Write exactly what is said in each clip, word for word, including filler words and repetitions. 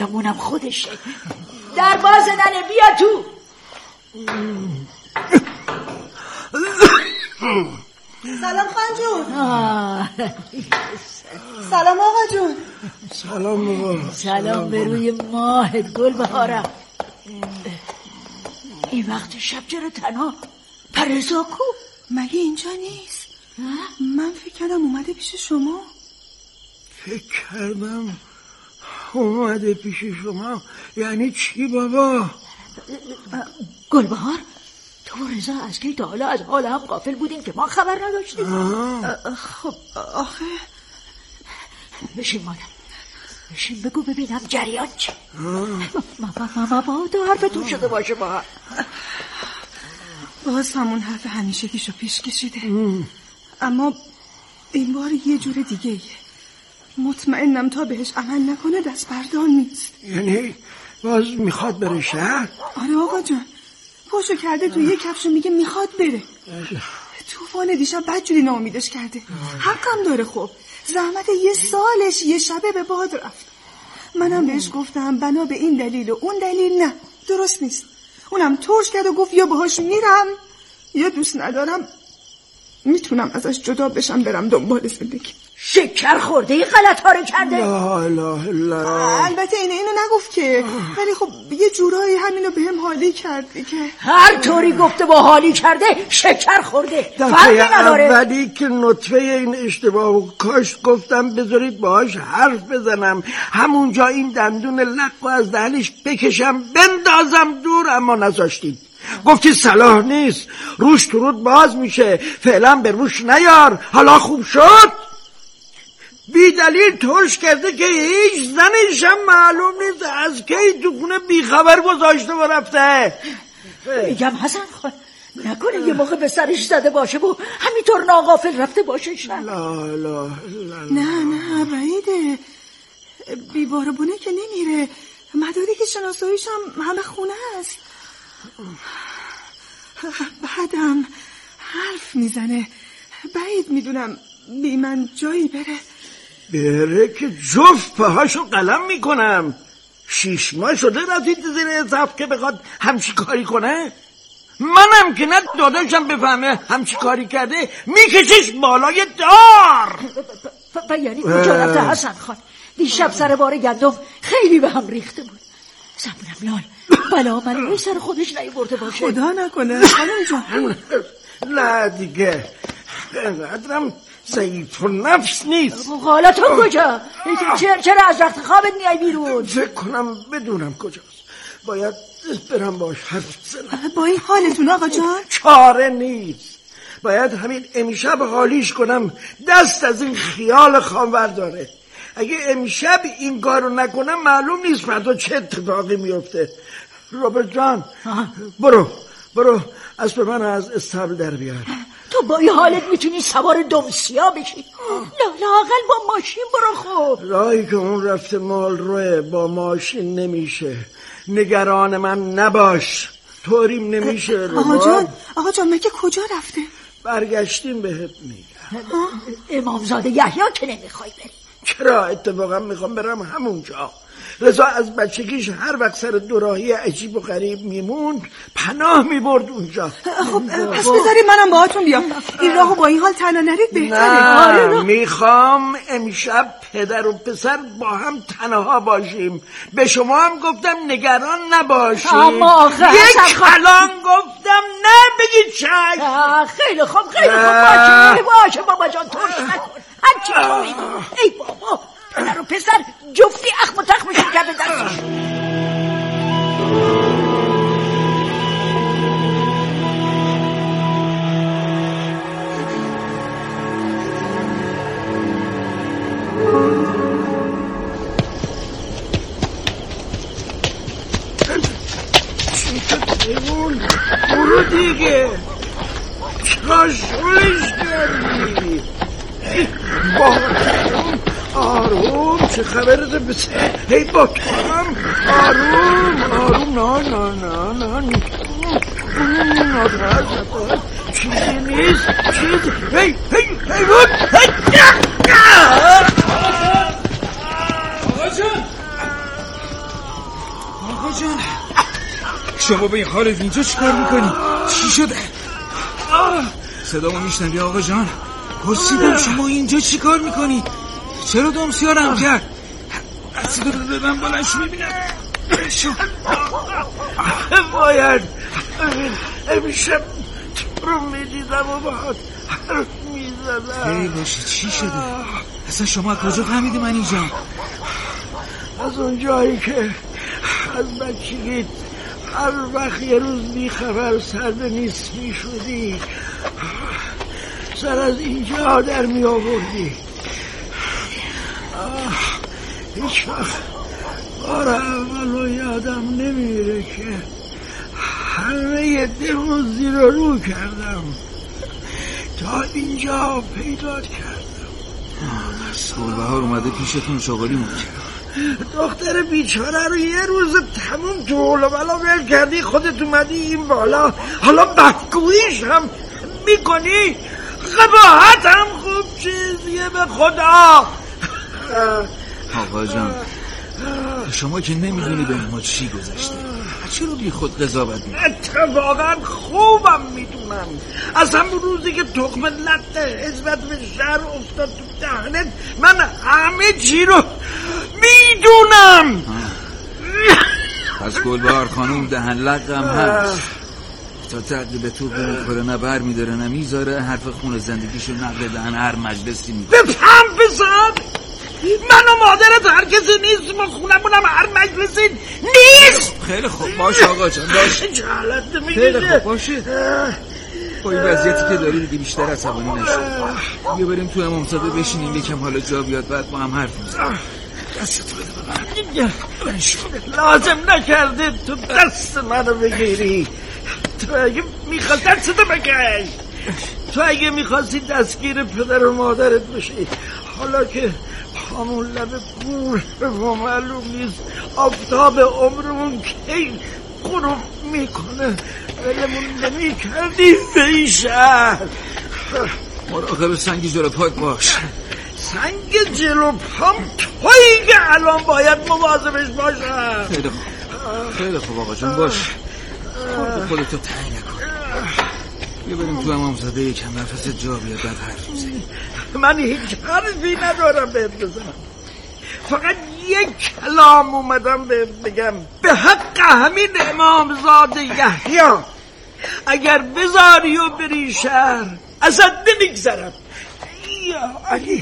گمونم خودشه. در باز ننه بیا تو. سلام خان جون. سلام آقا جون. سلام بابا. سلام به روی ماهت گلبهارم. این وقت شب چرا تنها؟ پرزا کو؟ مگه اینجا نیست؟ من فکر کردم اومده پیش شما. فکر کردم اومده پیش شما یعنی چی بابا؟ گلبهار تو و رضا از کی تا حالا از حال هم غافل بودیم که ما خبر نداشتیم؟ خب آخه بشین مادر بشین بگو ببینم جریان چه. ماما ماما با تو حرفتون شده باشه با باز همون حرف همیشگیشو پیش کشیده. اما این بار یه جور دیگه ایه. مطمئنم تا بهش عمل نکنه دست بردار نیست. یعنی باز میخواد بره شهر؟ آره آقا جان پاشو کرده تو یه کفشو میگه میخواد بره. طوفان دیشب بدجوری ناامیدش کرده. حقم داره. خب زحمت یه سالش یه شبه به باد رفت. منم بهش گفتم بنا به این دلیل و اون دلیل نه درست نیست. اونم ترش کرد و گفت یا باهاش میرم یا دوست ندارم میتونم ازش جدا بشم برم دنبال زندگی. شکر خورده ای غلط ها رو کرده. لا اله الا الله. البته اینه اینو نگفت که ولی خب یه جورایی همینو به هم حالی کرده که هر طوری گفته با حالی کرده شکر خورده فرقی نداره. اولی که نطفه این اشتباه و کاش گفتم بذارید باهاش حرف بزنم همونجا این دندون لق از دهنش بکشم بندازم دور اما نذاشتید. گفتی صلاح نیست روش تو رود باز میشه فعلا به روش نیار حالا خوب شد. بی دلیل ترش کرده که هیچ زنش هم معلوم نیست از کی تو خونه بیخبر گذاشته و رفته. میگم حسن خان نکنه یه موقع به سرش زده باشه و همینطور ناغافل رفته باشه شن. لا لا لا نه نه بعیده. بیباربونه که نمیره. مداری که شناساییش هم همه خونه است. بعدم حرف میزنه. بعید میدونم بی من جایی بره. بره که جفت پاهاشو قلم میکنم. شیش ماه شده رسید زیر حساب که بخواد همچی کاری کنه. منم که نه داداشم بفهمه همچی کاری کرده میکشش بالای دار. و یعنی کجا رفته حسن خان؟ دیشب سر بار گندم خیلی به هم ریخته بود. زبونم لال بلا من روی سر خودش نیورده باشه. خدا نکنه خانم جان. نه دیگه اینقدرم ضعیف و نفس نیست. حالا تو کجا؟ چرا چرا از رخت خوابت میای بیرون؟ فکر کنم بدونم کجاست. باید برم باش حرف بزنم. با این حالتون آقا جان؟ چاره نیست. باید همین امشب حالیش کنم دست از این خیال خام برداره. اگه امشب این کارو نکنم معلوم نیست فردا چه اتفاقی میفته. رابرت جان برو برو اسب من از استبل در بیار. تو با این حالت میتونی سوار دمسیا بشی. لااقل با ماشین برو. خب راهی که اون رفته مال روه با ماشین نمیشه. نگران من نباش طوریم نمیشه. آقا جان آقا جان مگه کجا رفته؟ برگشتیم بهت میگم. امامزاده یحیی که نمیخوای بری؟ چرا اتفاقا میخوام برم همونجا. رضا از بچگیش هر وقت سر دوراهی عجیب و غریب میموند پناه میبرد اونجا. خب پس بذارید منم باهاتون بیام. این راهو با این حال تنها نرید بهتره. نه میخوام امشب پدر و پسر با هم تنها باشیم. به شما هم گفتم نگران نباشید. اما آخه یک کلام گفتم نه بگید چشم. خیلی خوب خیلی خوب باشه باشه بابا جان ترش نکن. هرچی تو میگو. ای بابا پدر و پسر جفتی اخم و تخمشون کرده دستش. برو دیگه چرا شلش کردی؟ آروم چه خبرته بسه هی با تو هم آروم آروم نه نه نه نه نادرست نکن چیزی نیست چیزی هی هی هی رود هی آقا جان جان شما به این حالت اینجا چیکار میکنی؟ چی شده؟ صدامو میشنوی آقا جان؟ پرسیدم شما اینجا چیکار میکنی؟ چرا دمسیارم کرد؟ صدا رو دادم بلنش میبینم شو باید امشب تو رو میدیدم و باید حرف میزدم. ای باشه چی شده؟ اصلا شما از کجا فهمیدی من اینجا؟ از اون جایی که از بچگیت هر وقت یه روز بیخبر سرد نیست میشدی سر از اینجا در می آوردی. هیچ وقت بار اولو یادم نمیره که همه دلمو زیر و رو کردم تا اینجا پیدا کردم. گلبهار اومده پیشتون شغلی مون دختر بیچاره رو یه روز تموم تو حول و بلا ول کردی، خودت اومدی این بالا حالا بدگوییش هم میکنی. قباحت هم خوب چیزیه به خدا. آقا جان شما که نمیدونی به ما چی گذشته، چرا بی خود قضاوت میکنی؟ اتفاقا خوبم میدونم. از همون روزی که تخم لط حزبت به شهر افتاد تو دهنت من همه چی رو میدونم. پس گلبهار خانوم دهن لقم هست تا تقریب تو بمیخوره نه بر میداره نه میذاره حرف خون زندگیشو نقل دهن هر مجلسی میده. بفهم بزن من و مادرت هر کسی نیست، ما خونمونم هر مجلسی نیست. خیلی خوب باش آقا جان باش. جهالت نمیگیشه. خیلی خوب باشه. با این وضعیتی که داری دیگه بیشتر عصبانی نشو. بیا بریم تو امامزاده بشینیم یکم حالا جا بیاد بعد با هم حرف میزنیم. دستتو بده به من. لازم نکرده تو دست منو بگیری. تو اگه میخواد دستتو بکش. تو اگه میخواستی دستگیر پدر و مادرت بشی، حالا که همون لب گور و معلوم نیست آفتاب عمرمون کی غروب میکنه ولمون نمی کردی به این شهر. مراقب سنگ جلو پاک باش. سنگ جلو پام تویی که الان باید مواظبش باشم. خیلی خوب خیلی خوب آقا جون باش. خود خودتو تنگ نکن. بیا بریم تو امامزاده یکم نفس جا بیاد بعد حرف میزنیم. من هیچ حرفی ندارم بهت بزنم، فقط یک کلام اومدم بهت بگم به حق همین امامزاده یحیی. اگر بذاری و بری شهر ازت نمیگذرم. یا علی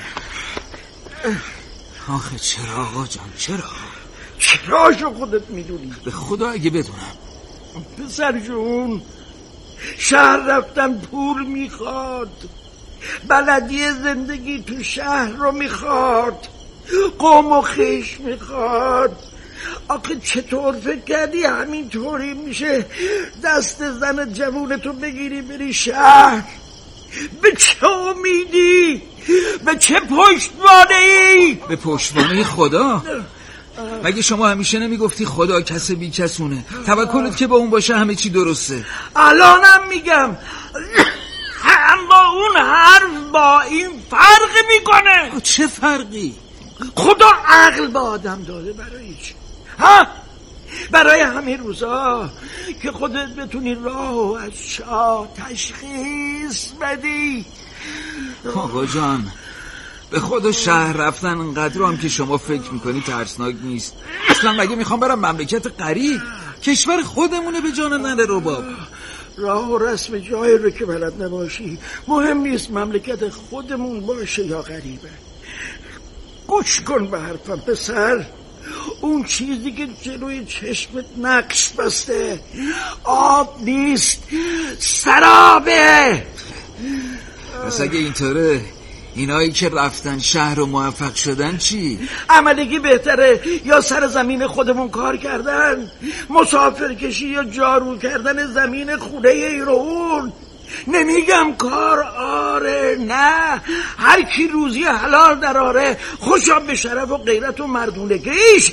آخه چرا آقا جان چرا؟ چراشو خودت میدونی. به خدا اگه بدونم. پسر جون شهر رفتن پول میخواد، بلدی زندگی تو شهر رو میخواد، قوم و خویش میخواد. آخه چطور فکر کردی همینطوری میشه دست زن جوونتو بگیری بری شهر؟ به چه امیدی؟ به چه پشتوانه ای؟ به پشتوانه خدا؟ مگه شما همیشه نمیگفتی خدا کس بی کسونه، توکلت که با اون باشه همه چی درسته؟ الانم میگم اما اون حرف با این فرق میکنه. چه فرقی؟ خدا عقل به آدم داده برای چی؟ ها؟ برای همین روزا که خودت بتونی راه و از شاه تشخیص بدی. آقا جان به خدا شهر رفتن انقدر هم که شما فکر میکنی ترسناک نیست. اصلا مگه میخوام برم مملکت غریب؟ کشور خودمونه به جان ننه رباب. راه و رسم جایی رو که بلد نباشی مهم نیست مملکت خودمون باشه یا غریبه. گوش کن به حرفم پسر. اون چیزی که جلوی چشمت نقش بسته آب نیست، سرابه. پس اگه اینطوره اینایی که رفتن شهر و موفق شدن چی؟ عملگی بهتره یا سر زمین خودمون کار کردن، مسافر کشی یا جارو کردن زمین خونه ایرون. نمیگم کار آره نه، هر کی روزی حلال دراره خوشا به شرف و غیرت و مردونگیش.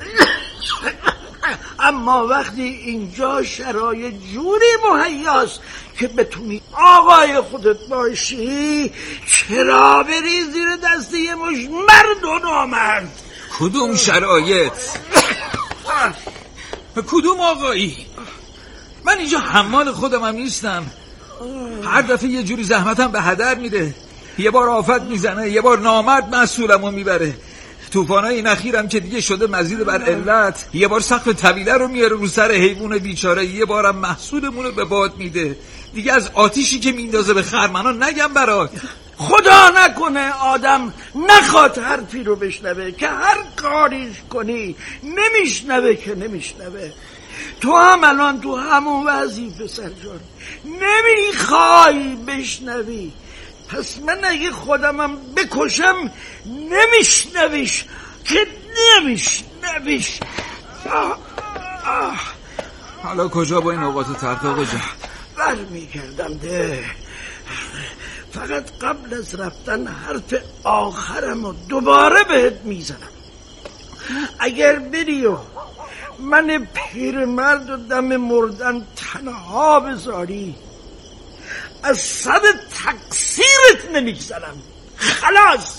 اما وقتی اینجا شرایط جوری مهیاست که بتونی آقای خودت باشی، چرا بری زیر دست یه مش مرد و نامرد؟ کدوم شرایط؟ کدوم آقایی؟ من اینجا حمال خودم هم نیستم. هر دفعه یه جوری زحمتم به هدر میره. یه بار آفت میزنه، یه بار نامرد مسئولمو میبره. طوفانای این اخیرم که دیگه شده مزید بر علت. یه بار سقف طویله رو میاره رو سر حیوان بیچاره، یه بارم محصولمون رو به باد میده. دیگه از آتیشی که میندازه به خرمنا نگم برات. خدا نکنه آدم نخواد حرفی رو بشنوه که هر کاریش کنی نمیشنوه که نمیشنوه. تو هم الان تو همون وظیفه پسر جان، نمیخوای بشنوی. پس من اگه خودمم بکشم نمیشنویش که نمیشنویش. آه آه. حالا کجا با این اوقات تلخ آقا جان؟ بر میگردم ده. فقط قبل از رفتن حرف آخرم رو دوباره بهت میزنم. اگر بری و من پیرمرد و دم مردن تنها بذاری، از صد تقصیرت نمیگذرم. خلاص.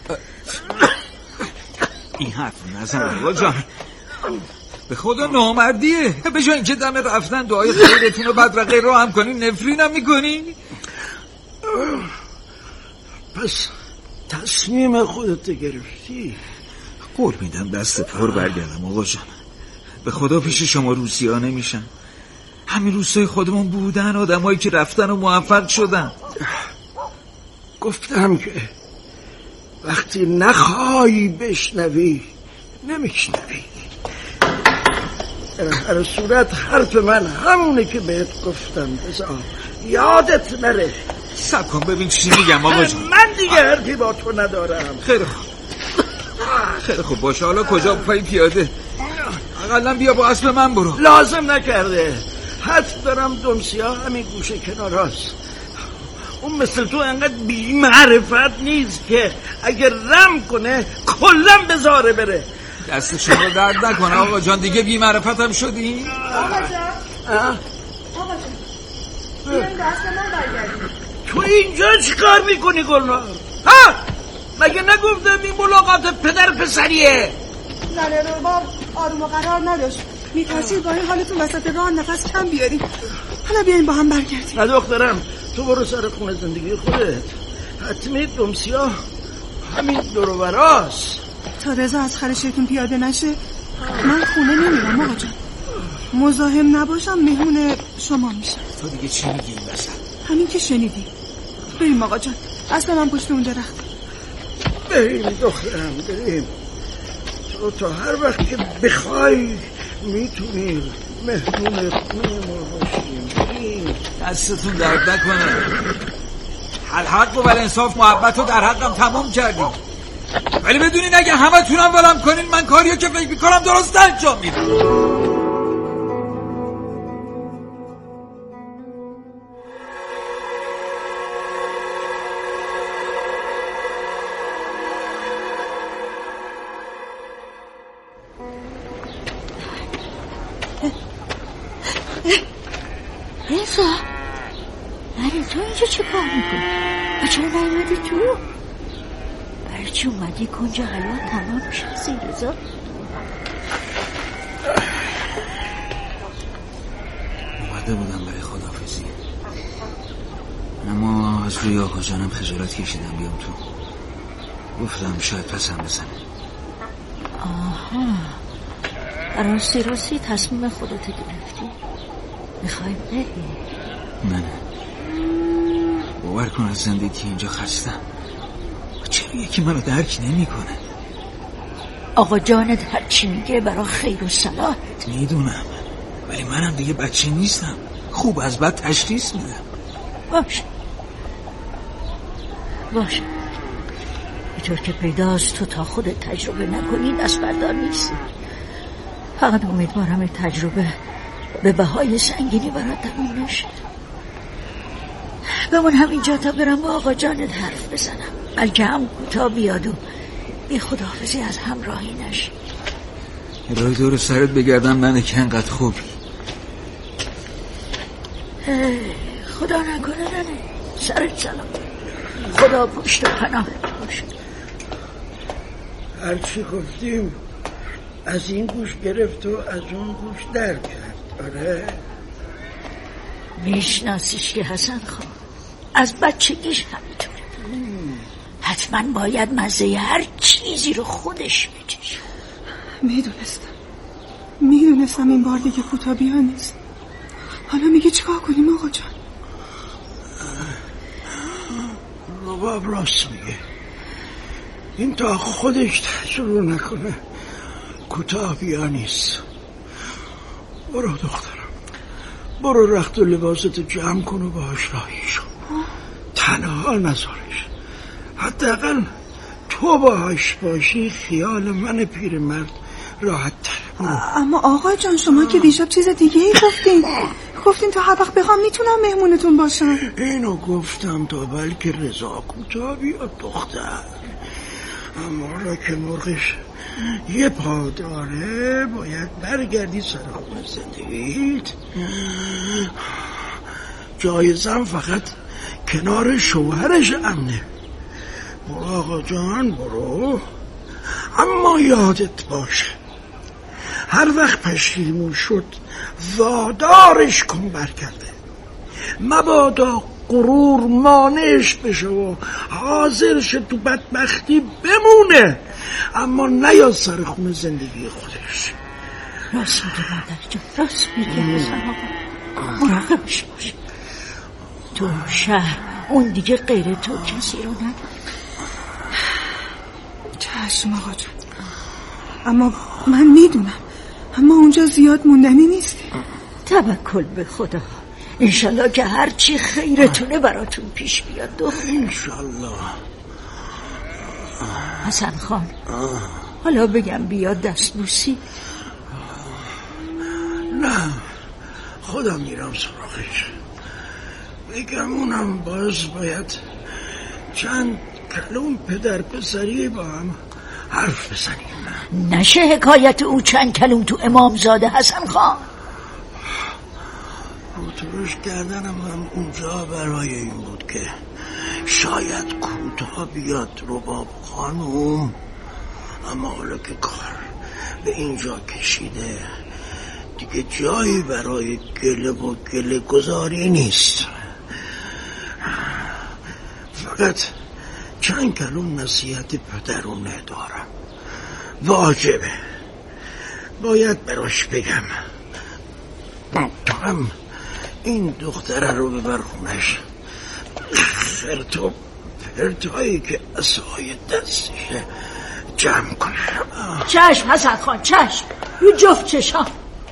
این حرف نزن آقا جان، به خدا نامردیه. به جای اینکه دم رفتن دعای خیرتون رو بدرقه رو هم کنی نفرینم میکنی. پس تصمیم خودت گرفتی؟ قول میدم دست پر برگردم آقا جان. به خدا پیش شما روسیا نمیشن. همین روستای خودمون بودن آدمایی که رفتن و موفق شدن. گفتم که وقتی نخوایی بشنوی نمیشنوی. در هر صورت حرف من همونه که بهت گفتم. بذار یادت نره. سب کن ببین چی میگم آقا جان. من دیگه حرفی با تو ندارم. خیلی خوب خیلی خوب باشه. حالا کجا پای پیاده؟ اقلا بیا با اسب من برو. لازم نکرده. حد دارم دمسیا همین گوشه کنار هست. اون مثل تو انقدر بی معرفت نیست که اگر رم کنه کلن بذاره بره. دست شما درد نکنه آقا جان. دیگه بی معرفت هم شدی؟ آقا جان آقا جان بیاین دست من برگردیم. تو اینجا چی کار میکنی گلنار؟ ها؟ مگه نگفتم این ملاقات پدر پسریه؟ زنه رو با آروم و قرار نداشت. میترسید با این حالتون وسط راه نفس کم بیاریم. حالا بیاین با هم برگردیم. نه دخترم، تو برو سر خونه زندگی خودت. حتمی دمسیا همین دور و براست. تا رضا از خرشتون پیاده نشه من خونه نمیرم آقا جان. مزاحم نباشم مهمون شما میشم. تو دیگه چی میگی این وسط؟ همین که شنیدی. بریم آقا جان. اصلا من پشت اون درخت. بریم دخترم بریم. تو تا هر وقت که بخوای میتونیم مهمون خونه ما باشیم. بریم. دستتون درد نکنه. الحق و بالانصاف محبت رو در حقم تمام کردیم، ولی بدونین اگه همه تونم ولم کنین من کاریو که فکر میکنم درست انجام میدم. رضا نری تو اینجا چه کار میکنی؟ و چرا نیومدی تو؟ برای چی اومدی کنجا حلوه تمام شد رضا؟ اومده بودم برای خداحافظی، اما از روی آقا جانم خجالت کشیدم بیام تو. گفتم شاید پسم بزنه. آها راستی راستی تصمیم خودت گرفتی؟ میخوای بری؟ نه نه باور کن از زندگی اینجا خستم. چرا یکی منو درک نمی کنه؟ آقا جانت هر چی میگه برای خیر و صلاحت. میدونم، ولی منم دیگه بچه نیستم. خوب از بد تشخیص میدم. باشه باشه اینطور که پیداست تو تا خودت تجربه نکنی دست بردار نیستی. فقط امیدوارم این تجربه به بهای سنگینی برات تموم نشه. بمون همینجا تا برم با آقا جانت حرف بزنم، بلکه هم کوتاه بیاد و بی خداحافظی از هم راهی نشی. راه دور سرت بگردم ننه که انقدر خوبی. خدا نکنه ننه سرت سلام. خدا پشت و پناهت باشه. هرچی گفتیم از این گوش گرفت و از اون گوش در کرد. آره میشناسیش که حسن خان از بچگیش همینطوره. حتما باید مزه هر چیزی رو خودش بکشه. میدونستم میدونستم این بار دیگه کوتابی ها نیست. حالا میگه چیکار کنیم آقا جان؟ رباب راست میگه. این تا خودش شروع نکنه کوتابی ها نیست. برو دخترم، برو رخت و لباستو جمع کن و باهاش راهی شو. تنها نذارش. حداقل تو باهاش باشی خیال من پیرمرد راحت تر. اما آقا جان شما که دیشب چیز دیگه ای گفتین. گفتین تا هر وقت بخوام میتونم مهمونتون باشم. اینو گفتم تا بلکه رضا کوتابی و دختر. اما را که مرغش یه پا داره باید برگردی سر خون زندگیت. جای زن فقط کنار شوهرش امنه. برو آقا جان برو، اما یادت باشه هر وقت پشیمون شد وادارش کن برگرده. مبادا غرور مانعش بشه و حاضر شه تو بدبختی بمونه، اما نیاد سر خون زندگی خودش. راست میگه مادر جان، راست میگه حسن آقا. مراقبش باش. تو شهر اون دیگه غیر تو کسی رو نداره. چشم آقا جان، اما من میدونم اما اونجا زیاد موندنی نیستی. توکل به خدا. انشالله که هرچی خیرتونه براتون پیش بیاد دختر. انشالله. حسن خان حالا بگم بیاد دست بوسی؟ نه خودم میرم سراغش. بگم اونم باز باید چند کلوم پدر پسری با هم حرف بزنیم. نشه حکایت او چند کلوم تو امامزاده حسن خان. روتروش کردنم هم اونجا برای این بود که شاید کوتاه بیاد رباب خانوم. اما حالا که کار به اینجا کشیده دیگه جایی برای گله و گله گذاری نیست. فقط چند کلوم نصیحت پدرونه دارم، واجبه، باید براش بگم. تو هم این دختره رو ببر خونش. خرت و پرتایی که عصای دستشه جمع کنه. چشم حسن خان چشم. رو جفت چشم.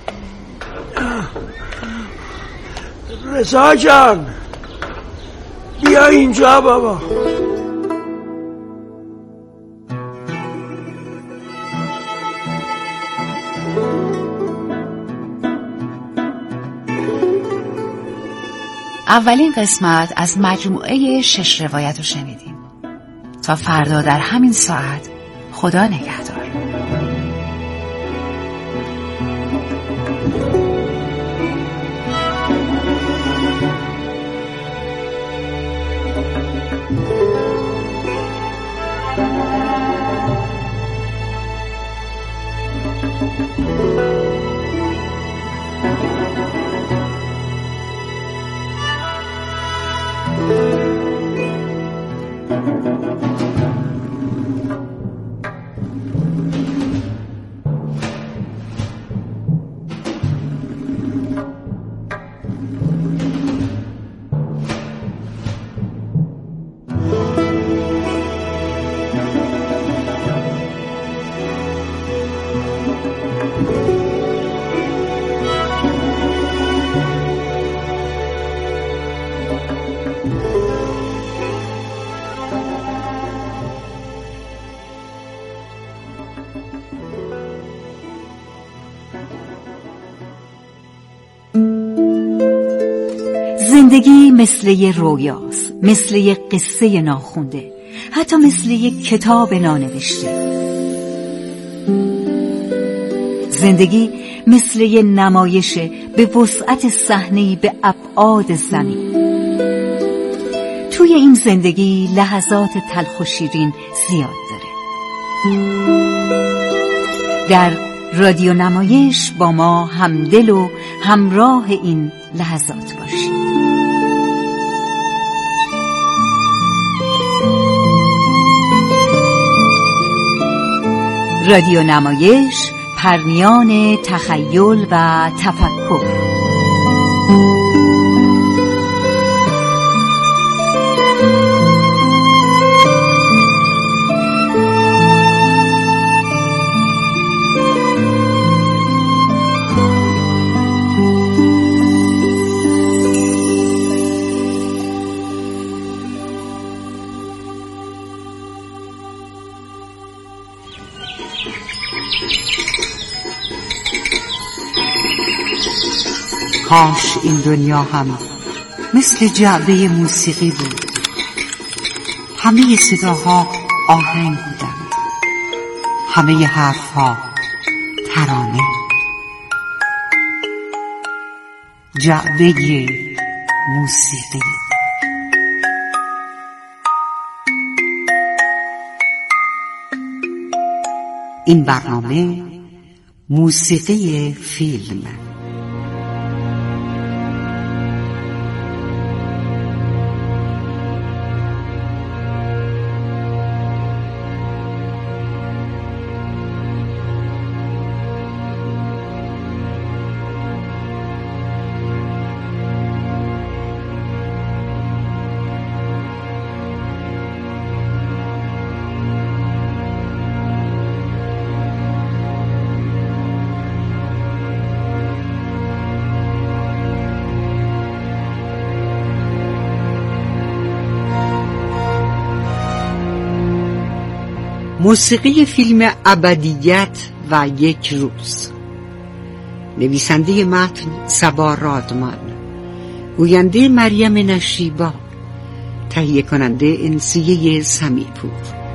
رضا جان بیا اینجا بابا. اولین قسمت از مجموعه شش روایت رو شنیدیم. تا فردا در همین ساعت، خدا نگهدار. زندگی مثل یه رویاست، مثل یه قصه ناخونده، حتی مثل یه کتاب نانوشته. زندگی مثل یه نمایش به وسعت صحنه‌ای به ابعاد زمین. توی این زندگی لحظات تلخ و شیرین زیاد داره. در رادیو نمایش با ما همدل و همراه این لحظات باشید. رادیو نمایش، پرمیان تخیل و تفکر. کاش این دنیا هم مثل جعبه موسیقی بود. همه صداها آهنگ بودند، همه حرفها ترانه. جعبه موسیقی. این برنامه موسیقی فیلم. موسیقی فیلم ابدیت و یک روز. نویسنده متن صبا رادمان، گوینده مریم نشیبا، تهیه کننده انسیه سمیپور.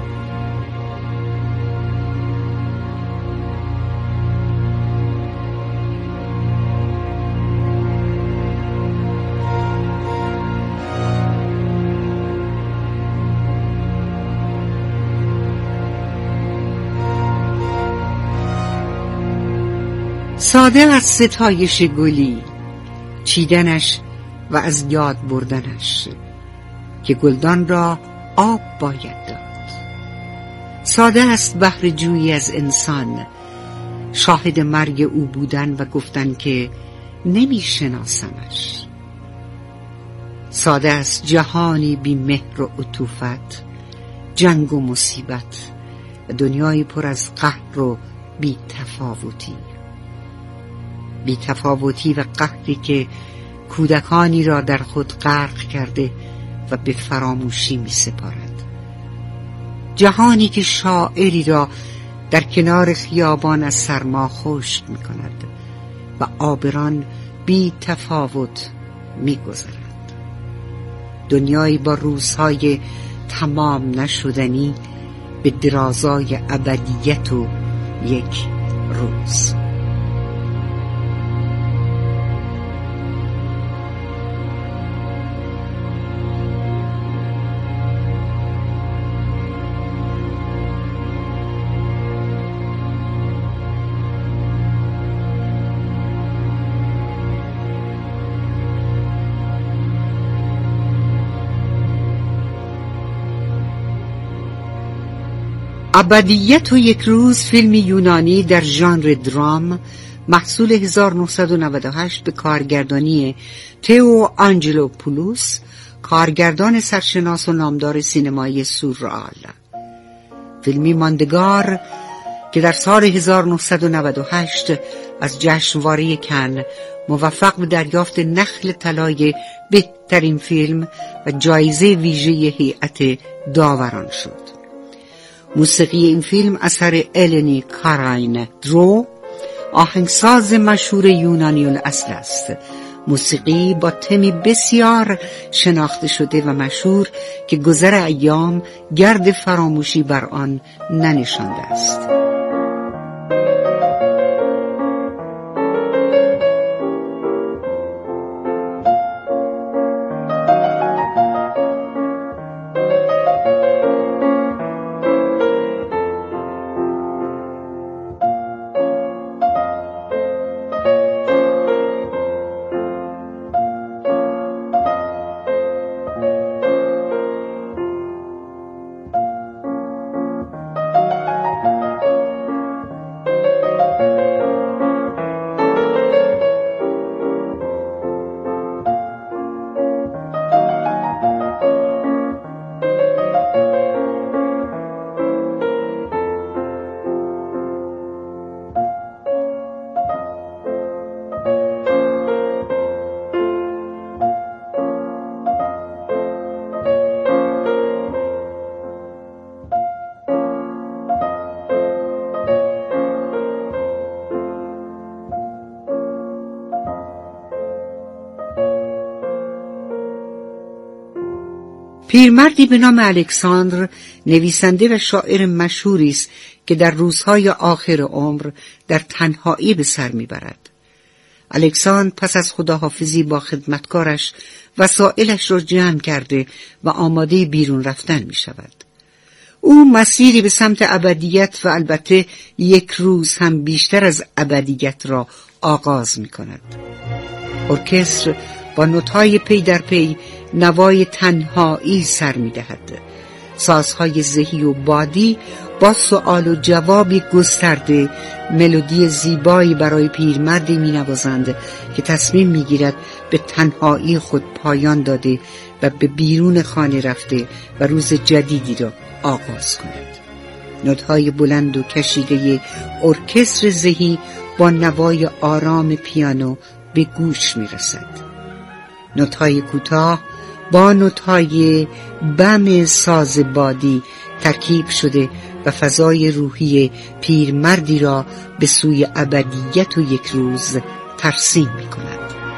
ساده از ستایش گلی، چیدنش و از یاد بردنش که گلدان را آب باید داد. ساده است بهر جویی از انسان، شاهد مرگ او بودن و گفتن که نمی شناسمش. ساده است جهانی بی مهر و عطوفت، جنگ و مصیبت و دنیایی پر از قهر و بی تفاوتی. بی تفاوتی و قهری که کودکانی را در خود غرق کرده و به فراموشی می سپارد. جهانی که شاعری را در کنار خیابان از سرما خشک می کند و آبران بی تفاوت می گذرد. دنیایی با روزهای تمام نشدنی به درازای ابدیت و یک روز. ابدیت و یک روز، فیلمی یونانی در ژانر درام، محصول هزار و نهصد و نود و هشت به کارگردانی تئو آنجلوپولوس، کارگردان سرشناس و نامدار سینمای سورئال. فیلمی ماندگار که در سال هزار و نهصد و نود و هشت از جشنواره کن موفق به دریافت نخل طلای بهترین فیلم و جایزه ویژه هیئت داوران شد. موسیقی این فیلم اثر النی کاراین درو، آهنگساز مشهور یونانی الاصل است. موسیقی با تمی بسیار شناخته شده و مشهور که گذر ایام گرد فراموشی بر آن ننشانده است. پیرمردی به نام الکساندر نویسنده و شاعر مشهوری است که در روزهای آخر عمر در تنهایی به سر میبرد. الکساندر پس از خداحافظی با خدمتکارش وسایلش را جمع کرده و آماده بیرون رفتن می شود. او مسیری به سمت ابدیت و البته یک روز هم بیشتر از ابدیت را آغاز می کند. ارکستر با نوت‌های پی در پی نوای تنهایی سر می دهد. سازهای زهی و بادی با سؤال و جوابی گسترده ملودی زیبایی برای پیرمردی می نوازند که تصمیم می گیرد به تنهایی خود پایان داده و به بیرون خانه رفته و روز جدیدی را آغاز کند. نوت‌های بلند و کشیده ارکستر زهی با نوای آرام پیانو به گوش می رسد. نوت‌های کوتاه با نوت‌های بم ساز بادی ترکیب شده و فضای روحی پیرمردی را به سوی ابدیت و یک روز ترسیم می کند.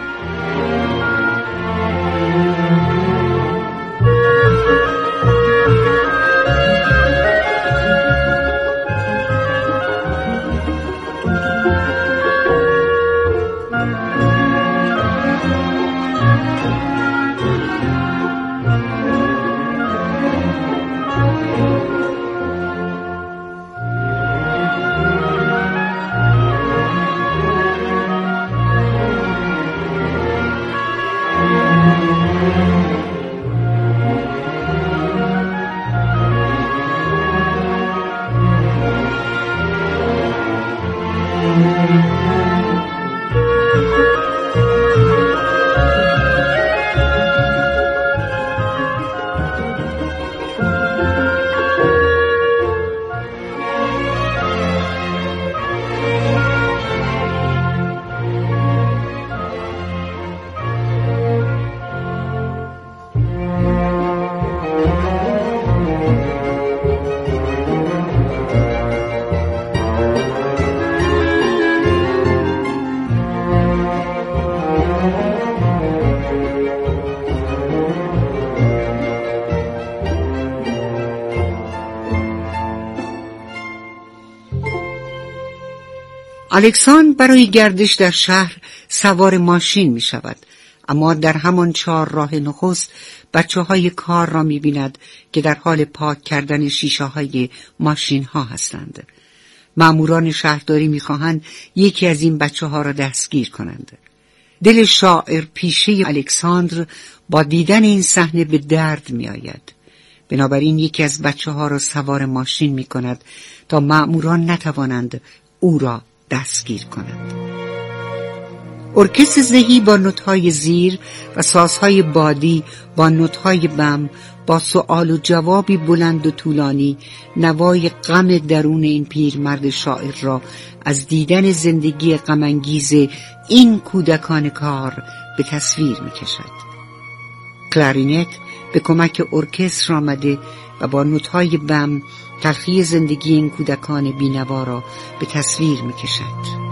الکساندر برای گردش در شهر سوار ماشین می شود، اما در همان چهار راه نخست بچه های کار را می بیند که در حال پاک کردن شیشه های ماشین ها هستند. ماموران شهرداری می خواهند یکی از این بچه ها را دستگیر کنند. دل شاعر پیشه الکساندر با دیدن این صحنه به درد می آید. بنابراین یکی از بچه ها را سوار ماشین می کند تا ماموران نتوانند او را دستگیر کنند. ارکستر زهی با نوت‌های زیر و سازهای بادی با نوت‌های بم با سؤال و جوابی بلند و طولانی نوای غم درون این پیرمرد شاعر را از دیدن زندگی غم‌انگیز این کودکان کار به تصویر می‌کشد. کلارینت به کمک ارکستر آمده و با نوت‌های بم تلخی زندگی این کودکان بی‌نوا را به تصویر می‌کشد.